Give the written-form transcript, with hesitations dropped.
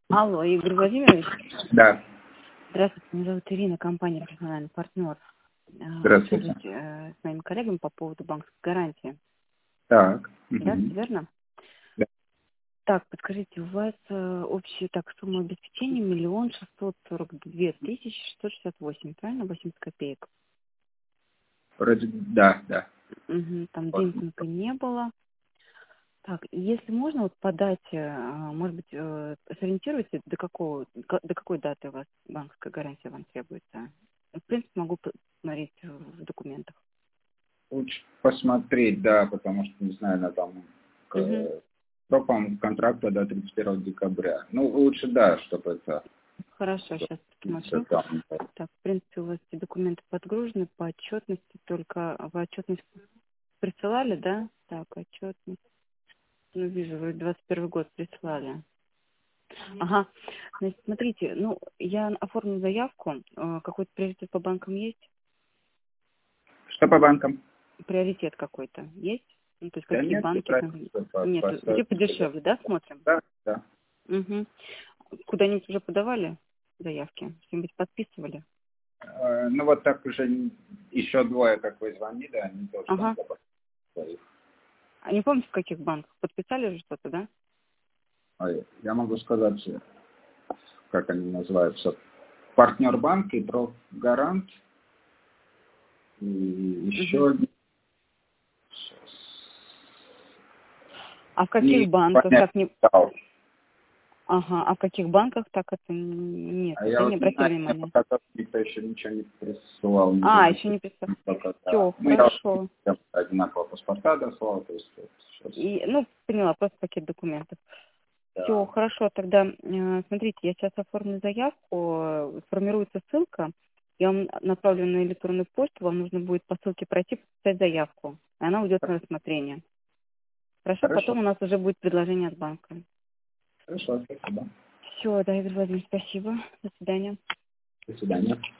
Алло, Игорь Владимирович. Да. Здравствуйте, меня зовут Ирина, компания «Профессиональный партнер». Здравствуйте. С моими коллегами по поводу банковской гарантии. Так. Да, Мгм. все верно? Да. Так, подскажите, у вас общая сумма обеспечения 1 642 668, правильно? 80 копеек. Вроде да. Угу, там Вот. демпинга не было. Так, если можно, вот по дате, может быть, сориентируйте, до какой даты у вас банковская гарантия вам требуется? В принципе, могу посмотреть в документах. Лучше посмотреть, да, потому что, не знаю, на там Угу. срок, по-моему, контракта до 31 декабря. Ну, лучше, да, чтобы это Хорошо, сейчас всё посмотрю. там. Так, в принципе, у вас эти документы подгружены по отчетности, только вы отчетность присылали, да? Так, отчетность. Ну, вижу, вы 21 год прислали. Ага. Значит, смотрите, ну, я оформлю заявку. Какой-то приоритет по банкам есть? Что по банкам? Приоритет какой-то есть? Ну, то есть Да какие нет, банки там? Нет, по где стоимости, да. подешевле, да, смотрим? Да. Угу. Куда-нибудь уже подавали заявки? Что-нибудь подписывали? Ну, вот так уже еще двое, как вы звонили, они тоже там Ага. добавили. А не помните, в каких банках? Подписали же что-то, да? Я могу сказать, как они называются. Партнер банк и Профгарант. И Угу. еще один. А в каких Не банках понять так не... стал. Ага, а в каких банках так это нет? А Да, я не вот не обратили знаю, мне внимания. пока никто еще ничего не присылал, не А, еще не зарегистрировал. писал. Пока, да. Все, Ну, я хорошо. вот одинаково паспорта дослал, то есть вот сейчас. И, ну, поняла, просто пакет документов. Все, Да. хорошо, тогда, смотрите, я сейчас оформлю заявку, формируется ссылка, я вам направлю на электронную почту, вам нужно будет по ссылке пройти, подписать заявку, и она уйдет на рассмотрение. Хорошо, Хорошо. потом у нас уже будет предложение от банка. Хорошо, спасибо. Все, да, Игорь Владимирович, спасибо. До свидания. До свидания.